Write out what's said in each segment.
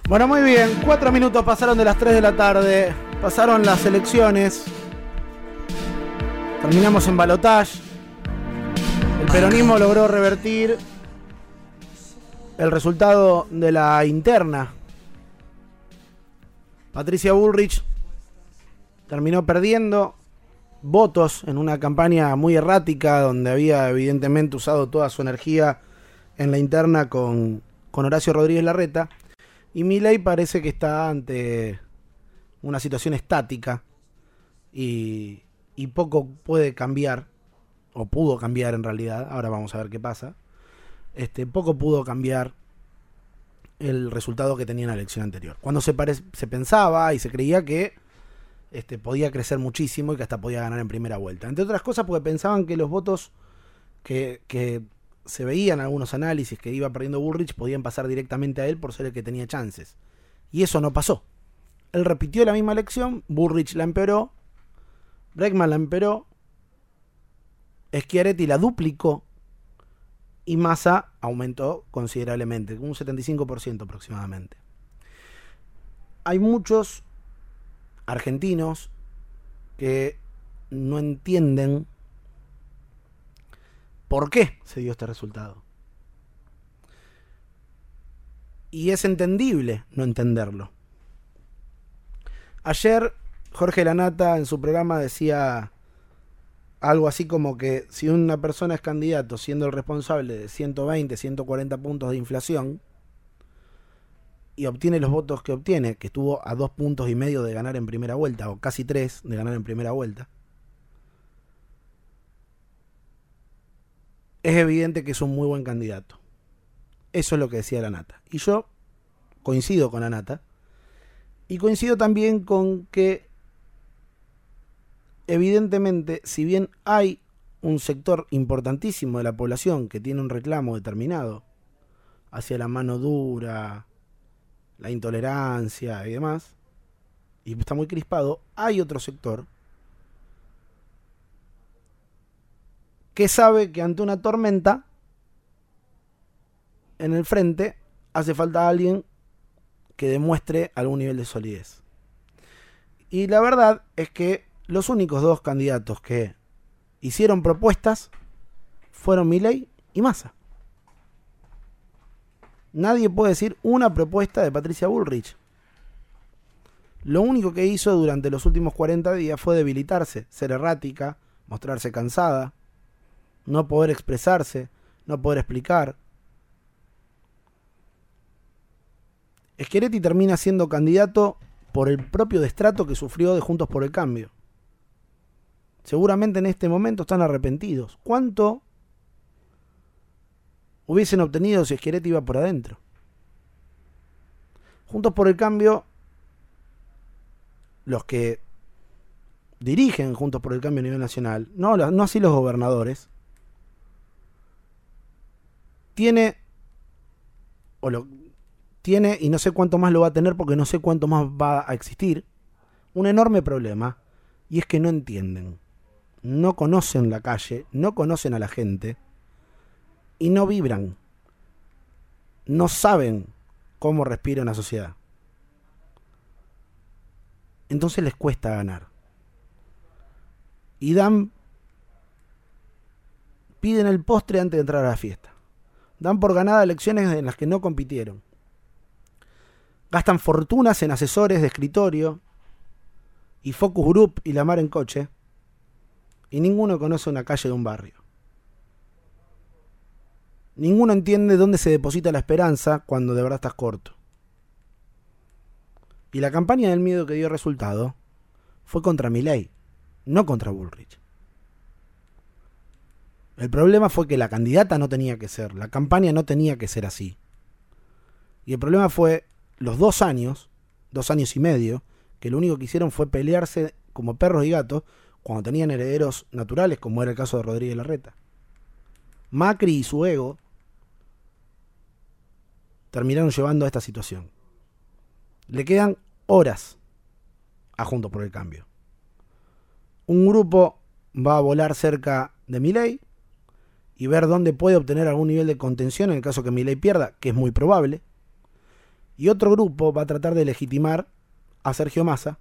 Bueno, muy bien, 4 minutos pasaron de las 3 de la tarde, pasaron las elecciones, terminamos en balotaje, el peronismo logró revertir el resultado de la interna. Patricia Bullrich terminó perdiendo votos en una campaña muy errática donde había evidentemente usado toda su energía en la interna con Horacio Rodríguez Larreta. Y Milei parece que está ante una situación estática y poco puede cambiar, o pudo cambiar en realidad, ahora vamos a ver qué pasa. Poco pudo cambiar el resultado que tenía en la elección anterior. Cuando se pensaba y se creía que podía crecer muchísimo y que hasta podía ganar en primera vuelta. Entre otras cosas porque pensaban que los votos que se veían algunos análisis que iba perdiendo Bullrich podían pasar directamente a él por ser el que tenía chances. Y eso no pasó. Él repitió la misma elección, Bullrich la empeoró, Bregman la empeoró, Schiaretti la duplicó y Massa aumentó considerablemente, un 75% aproximadamente. Hay muchos argentinos que no entienden por qué se dio este resultado. Y es entendible no entenderlo. Ayer Jorge Lanata en su programa decía algo así como que si una persona es candidato siendo el responsable de 120, 140 puntos de inflación y obtiene los votos que obtiene, que estuvo a 2,5 puntos de ganar en primera vuelta, o casi 3 de ganar en primera vuelta, es evidente que es un muy buen candidato. Eso es lo que decía Lanata. Y yo coincido con Lanata. Y coincido también con que, evidentemente, si bien hay un sector importantísimo de la población que tiene un reclamo determinado hacia la mano dura, la intolerancia y demás, y está muy crispado, hay otro sector que sabe que ante una tormenta en el frente hace falta alguien que demuestre algún nivel de solidez. Y la verdad es que los únicos dos candidatos que hicieron propuestas fueron Milei y Massa. Nadie puede decir una propuesta de Patricia Bullrich. Lo único que hizo durante los últimos 40 días fue debilitarse, ser errática, mostrarse cansada, no poder expresarse, no poder explicar. Schiaretti termina siendo candidato por el propio destrato que sufrió de Juntos por el Cambio. Seguramente en este momento están arrepentidos. ¿Cuánto hubiesen obtenido si Schiaretti iba por adentro? Juntos por el Cambio, los que dirigen Juntos por el Cambio a nivel nacional, no así los gobernadores, tiene y no sé cuánto más lo va a tener porque no sé cuánto más va a existir, un enorme problema, y es que no entienden, no conocen la calle, no conocen a la gente y no vibran, no saben cómo respira una sociedad. Entonces les cuesta ganar y piden el postre antes de entrar a la fiesta. Dan por ganada elecciones en las que no compitieron. Gastan fortunas en asesores de escritorio y focus group y la mar en coche. Y ninguno conoce una calle de un barrio. Ninguno entiende dónde se deposita la esperanza cuando de verdad estás corto. Y la campaña del miedo que dio resultado fue contra Milei, no contra Bullrich. El problema fue que la candidata no tenía que ser, la campaña no tenía que ser así. Y el problema fue los 2 años y medio, que lo único que hicieron fue pelearse como perros y gatos cuando tenían herederos naturales, como era el caso de Rodríguez Larreta. Macri y su ego terminaron llevando a esta situación. Le quedan horas a Juntos por el Cambio. Un grupo va a volar cerca de Milei y ver dónde puede obtener algún nivel de contención en el caso que Milei pierda, que es muy probable. Y otro grupo va a tratar de legitimar a Sergio Massa,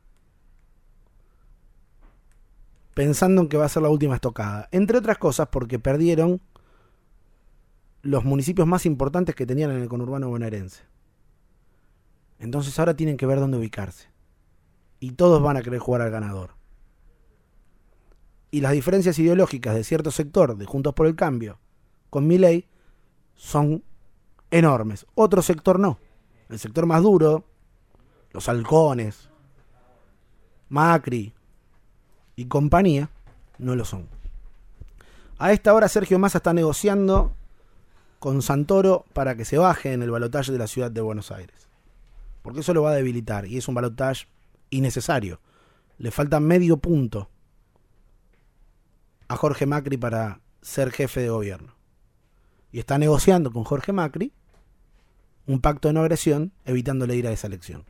pensando en que va a ser la última estocada. Entre otras cosas porque perdieron los municipios más importantes que tenían en el conurbano bonaerense. Entonces ahora tienen que ver dónde ubicarse. Y todos van a querer jugar al ganador. Y las diferencias ideológicas de cierto sector de Juntos por el Cambio con Milei son enormes. Otro sector no. El sector más duro, los halcones, Macri y compañía, no lo son. A esta hora Sergio Massa está negociando con Santoro para que se baje en el balotaje de la ciudad de Buenos Aires. Porque eso lo va a debilitar y es un balotaje innecesario. Le falta medio punto a Jorge Macri para ser jefe de gobierno. Y está negociando con Jorge Macri un pacto de no agresión, evitándole ir a esa elección.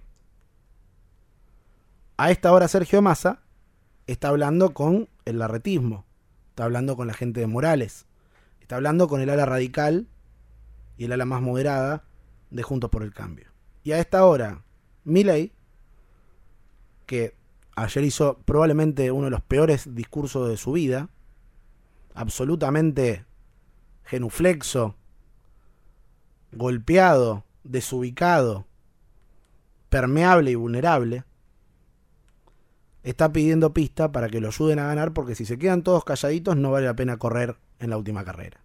A esta hora Sergio Massa está hablando con el larretismo, está hablando con la gente de Morales, está hablando con el ala radical y el ala más moderada de Juntos por el Cambio. Y a esta hora, Milei, que ayer hizo probablemente uno de los peores discursos de su vida, absolutamente genuflexo, golpeado, desubicado, permeable y vulnerable, está pidiendo pista para que lo ayuden a ganar, porque si se quedan todos calladitos no vale la pena correr en la última carrera.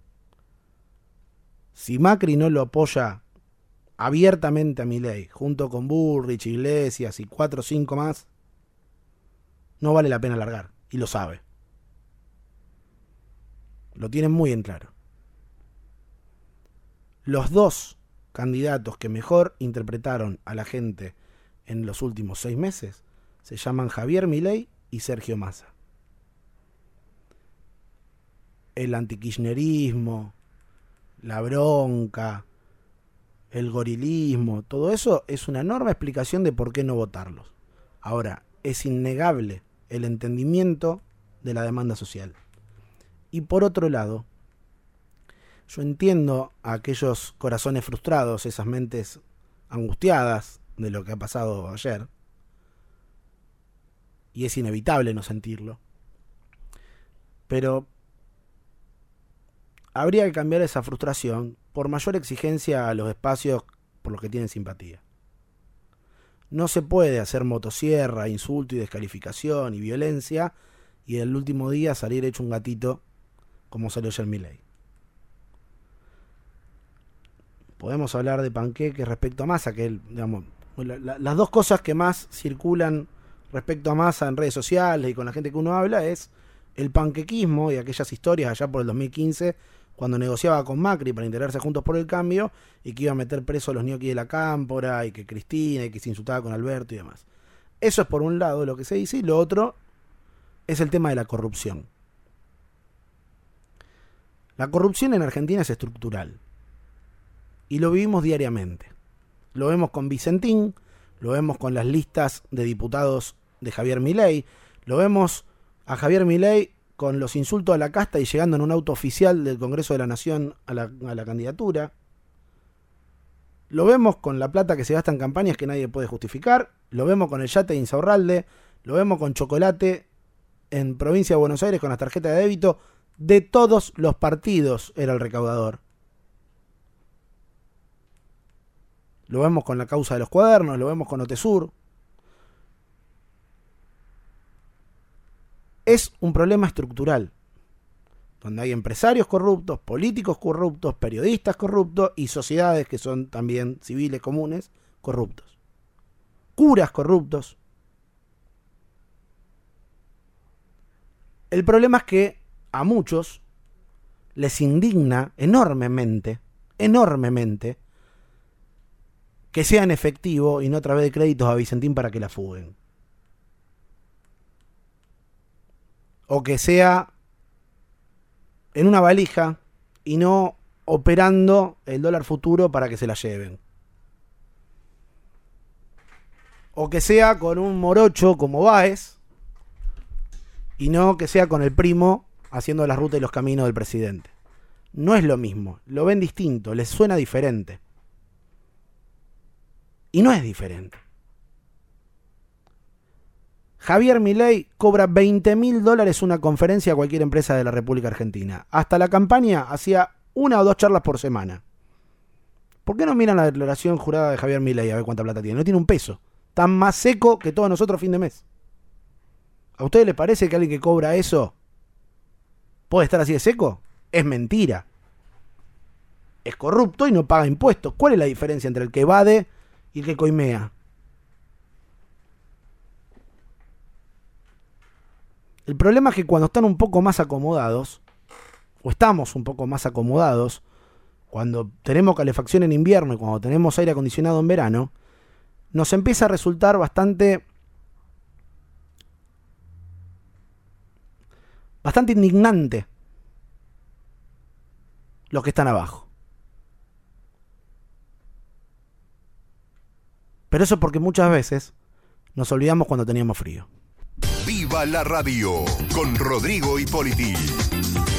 Si Macri no lo apoya abiertamente a Milei, junto con Bullrich, Iglesias y 4 o 5 más, no vale la pena largar, y lo sabe. Lo tienen muy en claro. Los dos candidatos que mejor interpretaron a la gente en los últimos 6 meses se llaman Javier Milei y Sergio Massa. El antikirchnerismo, la bronca, el gorilismo, todo eso es una enorme explicación de por qué no votarlos. Ahora, es innegable el entendimiento de la demanda social. Y por otro lado, yo entiendo a aquellos corazones frustrados, esas mentes angustiadas de lo que ha pasado ayer, y es inevitable no sentirlo, pero habría que cambiar esa frustración por mayor exigencia a los espacios por los que tienen simpatía. No se puede hacer motosierra, insulto y descalificación y violencia y el último día salir hecho un gatito como salió ayer Milei. Podemos hablar de panqueques respecto a Massa, que digamos, las dos cosas que más circulan respecto a Massa en redes sociales y con la gente que uno habla es el panquequismo y aquellas historias allá por el 2015 cuando negociaba con Macri para integrarse Juntos por el Cambio y que iba a meter preso a los ñoquis de la Cámpora y que Cristina y que se insultaba con Alberto y demás. Eso es por un lado lo que se dice, y lo otro es el tema de la corrupción. La corrupción en Argentina es estructural y lo vivimos diariamente. Lo vemos con Vicentín, lo vemos con las listas de diputados de Javier Milei, lo vemos a Javier Milei con los insultos a la casta y llegando en un auto oficial del Congreso de la Nación a la candidatura. Lo vemos con la plata que se gasta en campañas que nadie puede justificar, lo vemos con el yate de Insaurralde, lo vemos con chocolate en provincia de Buenos Aires con las tarjetas de débito de todos los partidos era el recaudador. Lo vemos con la causa de los cuadernos, lo vemos con Otesur. Es un problema estructural, donde hay empresarios corruptos, políticos corruptos, periodistas corruptos y sociedades que son también civiles comunes corruptos. Curas corruptos. El problema es que a muchos les indigna enormemente, que sea en efectivo y no a través de créditos a Vicentín para que la fuguen. O que sea en una valija y no operando el dólar futuro para que se la lleven. O que sea con un morocho como Báez y no que sea con el primo haciendo la ruta y los caminos del presidente. No es lo mismo, lo ven distinto, les suena diferente. Y no es diferente. Javier Milei cobra $20.000 una conferencia a cualquier empresa de la República Argentina. Hasta la campaña hacía 1 o 2 charlas por semana. ¿Por qué no miran la declaración jurada de Javier Milei a ver cuánta plata tiene? No tiene un peso. Está más seco que todos nosotros a fin de mes. ¿A ustedes les parece que alguien que cobra eso puede estar así de seco? Es mentira. Es corrupto y no paga impuestos. ¿Cuál es la diferencia entre el que evade y el que coimea? El problema es que cuando están un poco más acomodados, o estamos un poco más acomodados, cuando tenemos calefacción en invierno y cuando tenemos aire acondicionado en verano, nos empieza a resultar bastante indignante los que están abajo. Pero eso es porque muchas veces nos olvidamos cuando teníamos frío. ¡Viva la radio! Con Rodrigo Hipóliti.